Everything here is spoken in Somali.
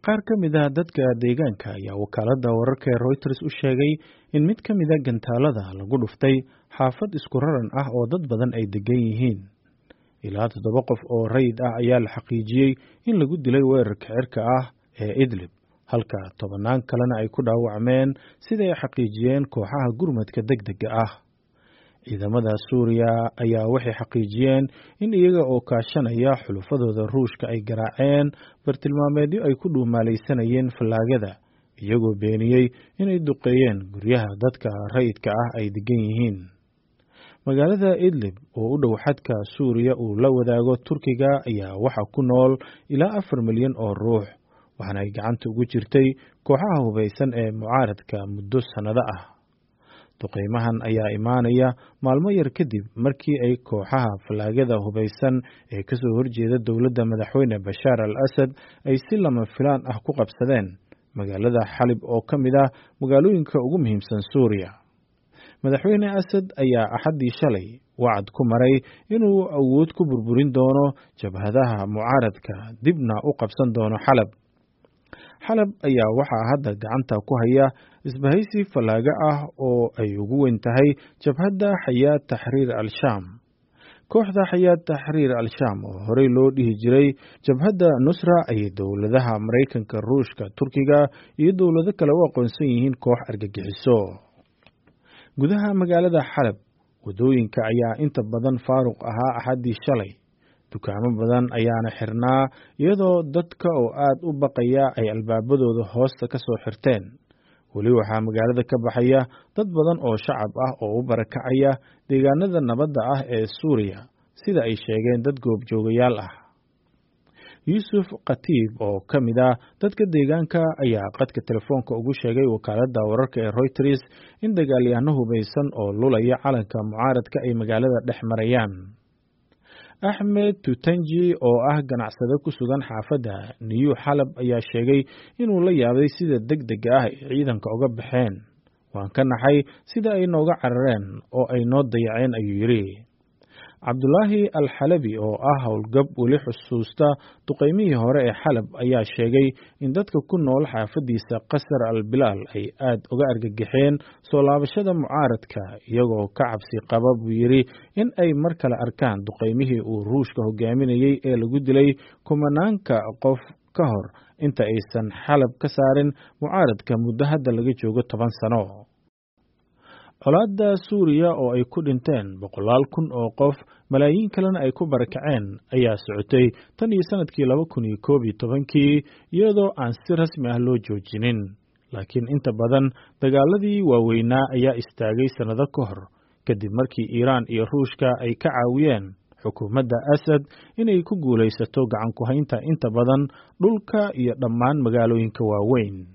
qaar ka mid ah dadka deegaanka ayaa wakaaladda wararka ee Reuters u sheegay in mid ka mid ah gantaalada lagu dhuftay xaafad isku raran ah oo dad badan ay degan yihiin. Ilaa 7 qof oo rayid ah ayaa la xaqiijiyay in lagu dilay weerarka cirka ah ee Idlib, halka 10 kalena ay ku dhaawacmeen sida ay xaqiijiyeen kooxaha gurmadka degdega ah. Ciidamada Suuriya ayaa waxay xaqiijiyeen in iyaga oo kaashanaya xulufadooda Ruushka ay garaaceen bartilmaameedyo ay ku dhuumaalaysanayeen fallaagada, iyagoo beeniyey inay duqeeyeen guryaha dadka rayidka ah ay degan yihiin. Magaalada Idlib oo u dhow xadka Suuriya uu la wadaago Turkiga ayaa waxaa ku nool ilaa 4 milyan oo ruux, waxaana ay gacanta ugu jirtay kooxaha hubeysan ee mucaaradka muddo sannado ah. Duqeymahan ayaa imaanaya maalmo yar kadib markii ay kooxaha fallaagada hubeysan ee ka soo horjeeda dowladda madaxweyne Bashaar al-Assad ay si lama filaan ah ku qabsadeen magaalada Xalib oo ka mid ah magaalooyinka ugu muhiimsan Suuriya. Madaxweyne Assad ayaa Axaddii shalay wacd ku maray inuu awood ku burburin doono jabhadaha mucaaradka dibna u qabsan doono Xalab. Xalab ayaa waxaa hadda gacanta ku haya isbahaysi fallaaga ah oo ay ugu weyn tahay jabhadda Xayaat Taxriir al-Shaam. Kooxda Xayaat Taxriir al-Shaam oo horey loo dhihi jiray jabhadda Nusra ayay dowladaha Mareykanka, Ruushka, Turkiga iyo dowlado kale u aqoonsan yihiin koox argagixiso. Gudaha magaalada Xalab, wadooyinka ayaa inta badan faaruq ahaa Axaddii shalay. Dukaamo badan ayaana xirnaa iyadoo dadka oo aad u baqaya ay albaabadooda hoosta ka soo xirteen. Weli waxaa magaalada ka baxaya dad badan oo shacab ah oo u barakacaya deegaanada nabadda ah ee Suuriya, sida ay sheegeen dad goobjoogayaal ah. Yuusuf Khatiib oo ka mid ah dadka deegaanka ayaa qadka telefoonka ugu sheegay wakaaladda wararka ee Reuters in dagaalyahano hubeysan oo lulaya calanka mucaaradka ay magaalada dhex marayaan. Axmed Tutanji oo ah ganacsade ku sugan xaafadda New Xalab ayaa sheegay inuu la yaabay sida degdega ah ay ciidanka uga baxeen. Waan ka naxay sida ay nooga carareen oo ay noo dayaceen, ayuu yiri. Cabdulaahi al-Xalabi oo ah howlgab weli xusuusta duqeymihii hore ee Xalab ayaa sheegay in dadka ku nool xaafadiisa Qasr al-Bilaal ay aad uga argagaxeen soo laabashada mucaaradka, iyagoo ka cabsi qaba buu yiri in ay mar kale arkaan duqeymihii uu Ruushka hogaaminayay ee lagu dilay kumanaanka qof ka hor inta aysan Xalab ka saarin mucaaradka muddo hadda laga joogo 10 sano. Colaadda Suuriya oo ay ku dhinteen 100,000 oo qof, malaayiin kalena ay ku barakaceen ayaa socotay tan iyo sanadkii 2011 iyadoo aan si rasmi ah loo joojinin. Laakiin inta badan dagaaladii waaweynaa ayaa istaagay sannado ka hor, kadib markii Iiraan iyo Ruushka ay ka caawiyeen xukuumadda Assad inay ku guulaysato gacan ku haynta inta badan dhulka iyo dhammaan magaalooyinka waaweyn.